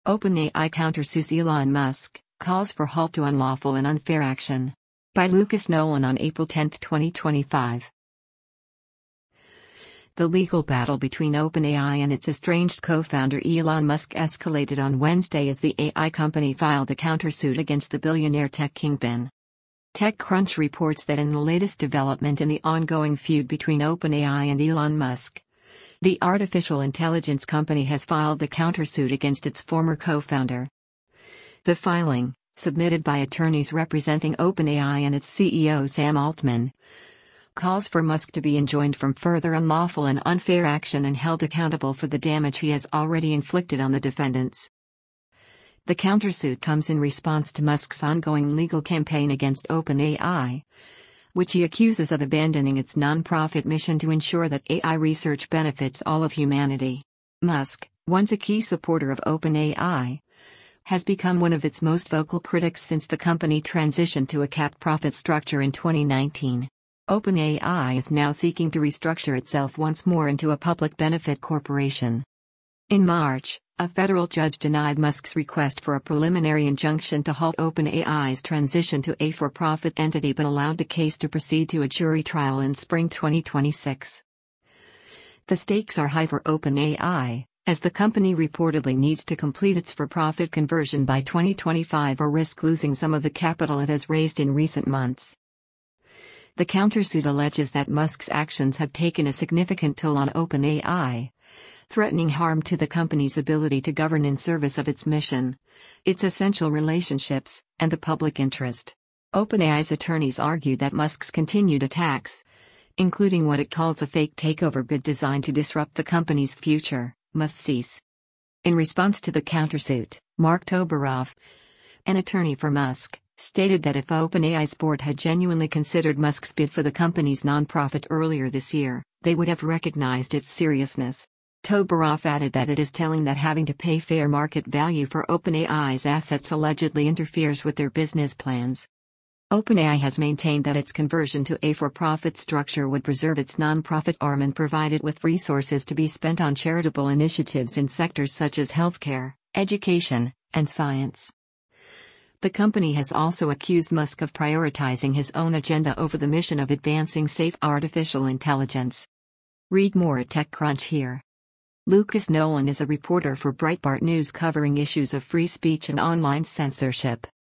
OpenAI countersues Elon Musk, calls for halt to unlawful and unfair action. By Lucas Nolan on April 10, 2025. The legal battle between OpenAI and its estranged co-founder Elon Musk escalated on Wednesday as the AI company filed a countersuit against the billionaire tech kingpin. TechCrunch reports that in the latest development in the ongoing feud between OpenAI and Elon Musk, the artificial intelligence company has filed a countersuit against its former co-founder. The filing, submitted by attorneys representing OpenAI and its CEO Sam Altman, calls for Musk to be enjoined from further unlawful and unfair action and held accountable for the damage he has already inflicted on the defendants. The countersuit comes in response to Musk's ongoing legal campaign against OpenAI, which he accuses of abandoning its non-profit mission to ensure that AI research benefits all of humanity. Musk, once a key supporter of OpenAI, has become one of its most vocal critics since the company transitioned to a capped profit structure in 2019. OpenAI is now seeking to restructure itself once more into a public benefit corporation. In March, a federal judge denied Musk's request for a preliminary injunction to halt OpenAI's transition to a for-profit entity but allowed the case to proceed to a jury trial in spring 2026. The stakes are high for OpenAI, as the company reportedly needs to complete its for-profit conversion by 2025 or risk losing some of the capital it has raised in recent months. The countersuit alleges that Musk's actions have taken a significant toll on OpenAI, threatening harm to the company's ability to govern in service of its mission, its essential relationships, and the public interest. OpenAI's attorneys argue that Musk's continued attacks, including what it calls a fake takeover bid designed to disrupt the company's future, must cease. In response to the countersuit, Mark Toberoff, an attorney for Musk, stated that if OpenAI's board had genuinely considered Musk's bid for the company's nonprofit earlier this year, they would have recognized its seriousness. Toberoff added that it is telling that having to pay fair market value for OpenAI's assets allegedly interferes with their business plans. OpenAI has maintained that its conversion to a for-profit structure would preserve its nonprofit arm and provide it with resources to be spent on charitable initiatives in sectors such as healthcare, education, and science. The company has also accused Musk of prioritizing his own agenda over the mission of advancing safe artificial intelligence. Read more at TechCrunch here. Lucas Nolan is a reporter for Breitbart News covering issues of free speech and online censorship.